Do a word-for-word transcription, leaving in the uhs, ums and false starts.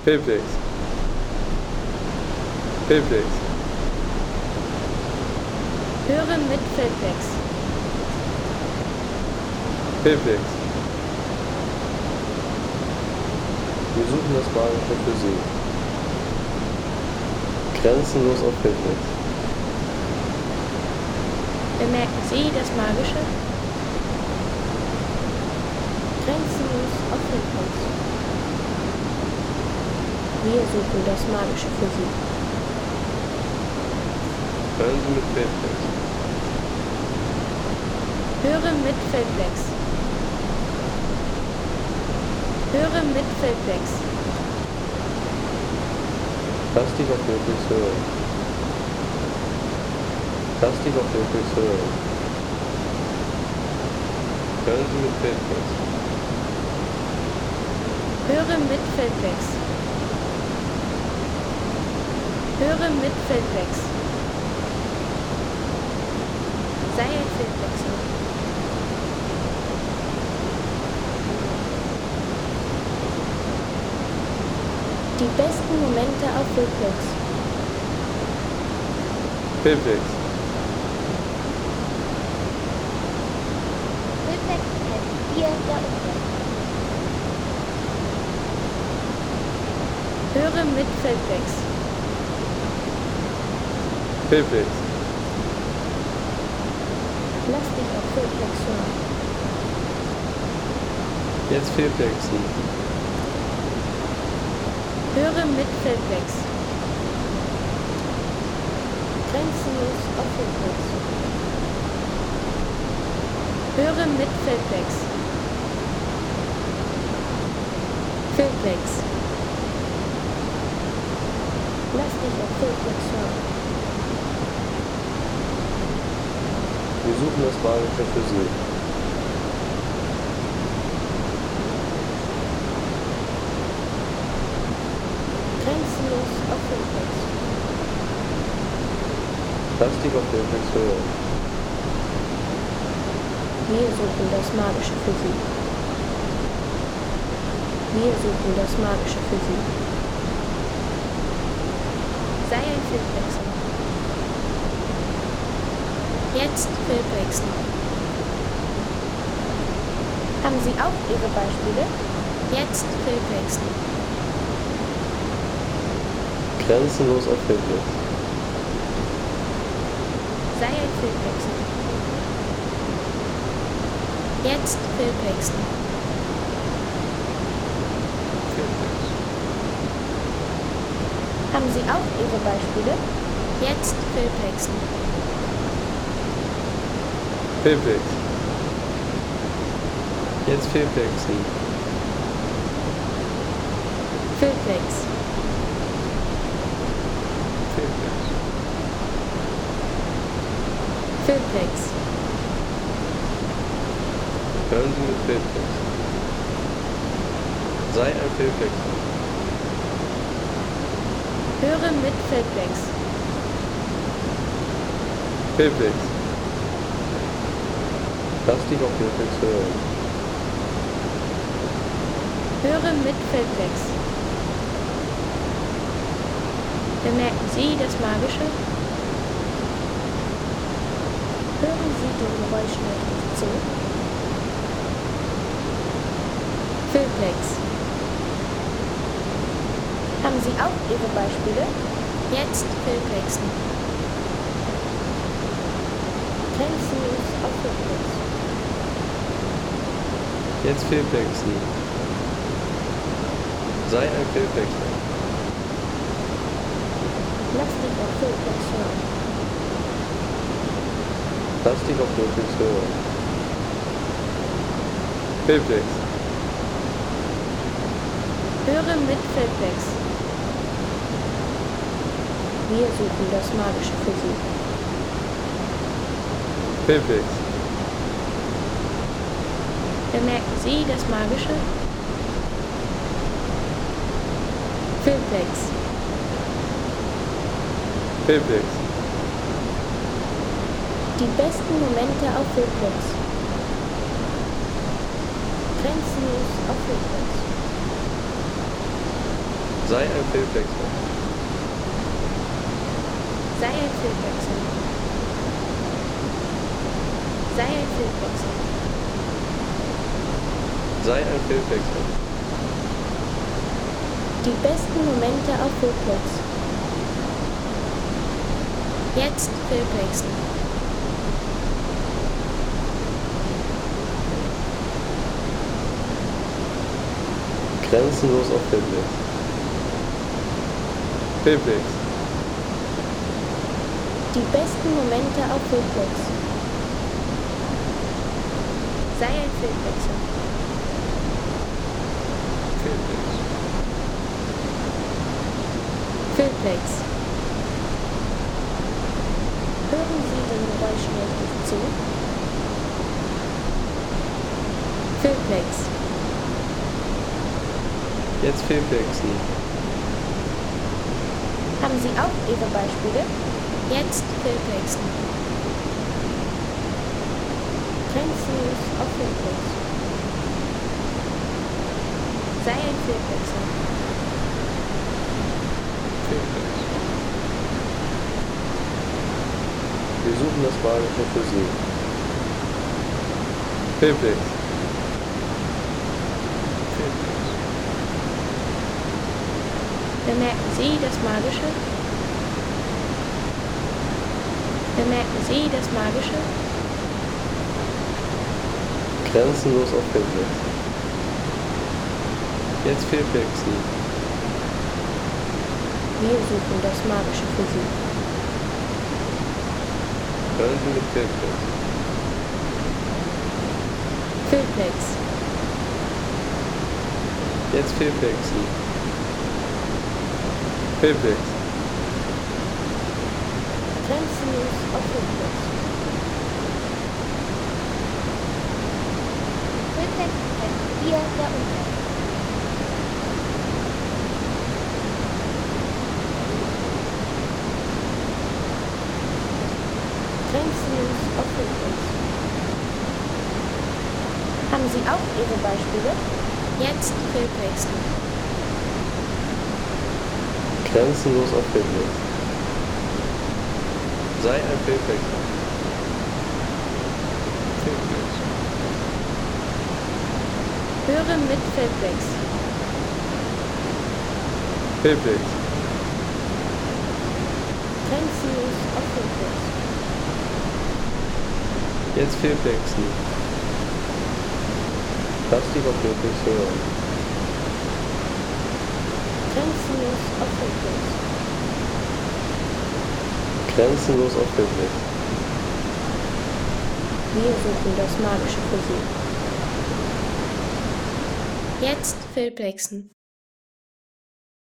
Filmflix. Filmflix. Höre mit Filmflix. Filmflix. Wir suchen das Magische für Sie. Grenzenlos auf Filmflix. Bemerken Sie das Magische? Grenzenlos auf Filmflix. Wir suchen das Magische für Sie. Hören Sie mit Filmflix. Höre mit Filmflix. Höre mit Filmflix. Lass dich auf Filmflix hören. Lass dich auf Filmflix hören. Hören Sie mit Filmflix. Höre mit Filmflix. Höre mit Filmflix. Sei ein Filmflexer. Die besten Momente auf Filmflix. Filmflix. Filmflix ist hier der Umwelt. Höre mit Filmflix. Filmflix. Lass dich auf Filmflix hören. Jetzt Filmflixen. Höre mit Filmflix. Grenzenlos auf Filmflix. Höre mit Filmflix. Filmflix. Lass dich auf Filmflix hören. Wir suchen das Magische für Sie. Grenzenlos auf Filmflix. Lass dich auf Filmflix hören. Wir suchen das Magische für Sie. Wir suchen das Magische für Sie. Sei ein Filmflexer. Jetzt Filmflexen. Haben Sie auch Ihre Beispiele? Jetzt Filmflexen. Grenzenlos auf Filmflix. Sei ein Filmflexer. Jetzt Filmflexen. Filmflix. Haben Sie auch Ihre Beispiele? Jetzt Filmflexen. Filmflix. Jetzt Filmflixen. Filmflex. Filmflix. Filmflex. Hören Sie mit Filmflix. Sei ein Filmflexer. Höre mit Filmflex. Filmflix. Lass dich auf Filmflix hören. Höre mit Filmflex. Bemerken Sie das Magische? Hören Sie den Geräuschen richtig zu? Filmflex. Haben Sie auch Ihre Beispiele? Jetzt Filmflexen. Grenzenlos auf Filmflex. Jetzt Filmflixen. Sei ein Filmflexer. Lass dich auf Filmflex hören. Lass dich auf Filmflix hören. Filmflix. Höre mit Filmflex. Wir suchen das Magische für Sie. Filmflix. Bemerken Sie das Magische? Filmflex. Filmflix. Die besten Momente auf Filmflex. Grenzenlos auf Filmflex. Sei ein Filmwechsel. Sei ein Filmwechsel. Sei ein Filmwechsel. Sei ein Filmwechsel. Die besten Momente auf Filmplex. Jetzt Filmplexen. Grenzenlos auf Filmplex. Filmplex. Die besten Momente auf Filmplex. Sei ein Filmwechsel. Filmplex. Filmplex. Hören Sie den Geräuschen richtig zu? Filmplex. Jetzt Filmplexen. Haben Sie auch Ihre Beispiele? Jetzt Filmplexen. Grenzenlos auf Filmplex. Sei ein Filmwechsel. Filmplex. Wir suchen das Magische für Sie. Filmplex. Filmplex. Bemerken Sie das Magische? Bemerken Sie das Magische? Grenzenlos auf Filmplex. Jetzt Filmplexen. Wir suchen das Magische für Sie. Hören Sie mit Filmplex. Filmplex. Jetzt Filmplexen. Filmplex. Grenzenlos auf Filmplex. Filmplex ist hier der Unter. Grenzenlos auf Filmplex. Haben Sie auch Ihre Beispiele? Jetzt Filmplexen. Grenzenlos auf Filmplex. Sei ein Filmwechsel. Filmplex. Höre mit Filmplex. Filmplex. Grenzenlos auf Filmplex. Jetzt Filmplexen. Lass dich auf Filmplex hören. Grenzenlos auf Filmplex. Grenzenlos auf Filmplex. Wir suchen das Magische für Sie. Jetzt Filmplexen.